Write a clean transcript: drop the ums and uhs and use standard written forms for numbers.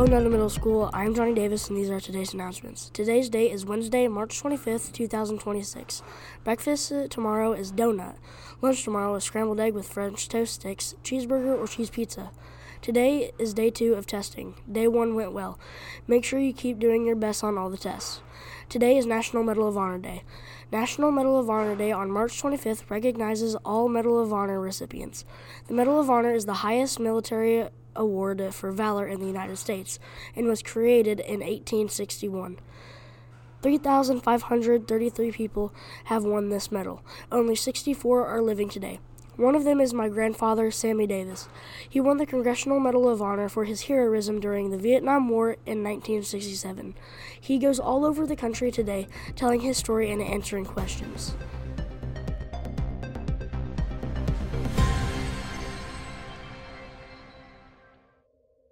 Netta Middle School. I'm Johnny Davis, and these are today's announcements. Today's date is Wednesday, March 25th, 2026. Breakfast tomorrow is donut. Lunch tomorrow is scrambled egg with French toast sticks, cheeseburger, or cheese pizza. Today is day 2 of testing. Day 1 went well. Make sure you keep doing your best on all the tests. Today is National Medal of Honor Day. National Medal of Honor Day on March 25th recognizes all Medal of Honor recipients. The Medal of Honor is the highest military award for valor in the United States and was created in 1861. 3,533 people have won this medal. Only 64 are living today. One of them is my grandfather, Sammy Davis. He won the Congressional Medal of Honor for his heroism during the Vietnam War in 1967. He goes all over the country today telling his story and answering questions.